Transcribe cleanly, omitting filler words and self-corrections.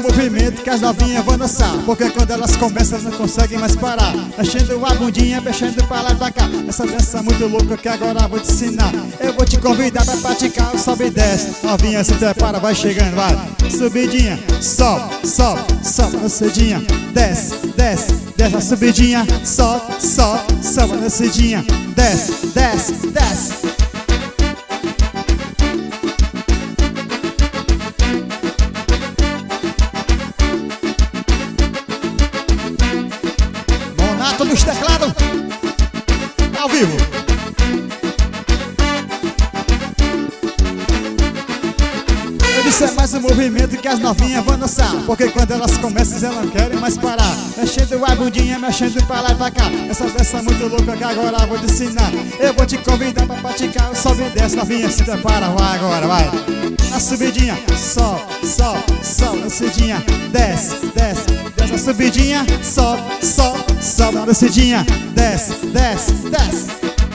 movimento que as novinhas vão dançar, porque quando elas começam não conseguem mais parar. Mexendo a bundinha, mexendo pra lá e pra cá. Essa dança muito louca que agora eu vou te ensinar. Eu vou te convidar pra praticar o sobe e desce. Novinha se prepara, vai chegando, vai. Subidinha, sobe, sobe, sobe, dançadinha. Desce, desce, desce a subidinha. Sobe, sobe, sobe a dançadinha. Desce, desce, desce. Monato dos teclados ao vivo. Isso é mais um movimento que as novinhas vão dançar, porque quando elas começam elas não querem mais parar. Mexendo a bundinha, mexendo pra lá e pra cá. Essa dança muito louca que agora eu vou te ensinar. Eu vou te convidar pra praticar o sobe e desce. Novinha se prepara, vai agora, vai. Na subidinha, sobe, sobe, sobe. Na subidinha, desce, desce, desce. Na subidinha, sobe, sobe, sobe. Na descidinha, desce, desce, desce.